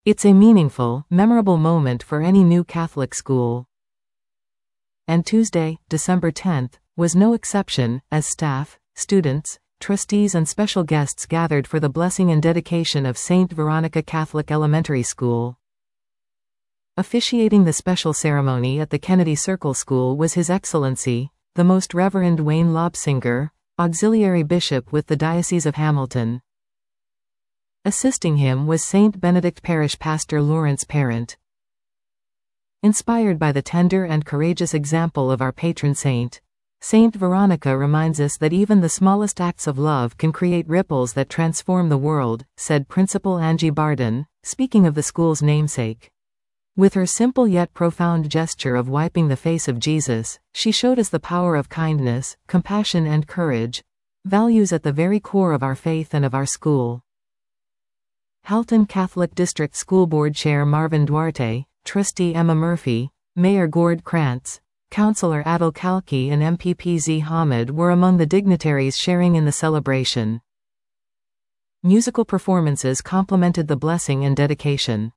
It's a meaningful, memorable moment for any new Catholic school. And Tuesday, December 10th, was no exception, as staff, students, trustees and special guests gathered for the blessing and dedication of St. Veronica Catholic Elementary School. Officiating the special ceremony at the Kennedy Circle School was His Excellency, the Most Reverend Wayne Lobsinger, Auxiliary Bishop with the Diocese of Hamilton. Assisting him was St. Benedict Parish Pastor Lawrence Parent. Inspired by the tender and courageous example of our patron saint, Saint Veronica reminds us that even the smallest acts of love can create ripples that transform the world, said Principal Angie Barden, speaking of the school's namesake. With her simple yet profound gesture of wiping the face of Jesus, she showed us the power of kindness, compassion and courage, values at the very core of our faith and of our school. Halton Catholic District School Board Chair Marvin Duarte, Trustee Emma Murphy, Mayor Gord Krantz, Councillor Adil Kalki and MPP Z. Hamid were among the dignitaries sharing in the celebration. Musical performances complemented the blessing and dedication.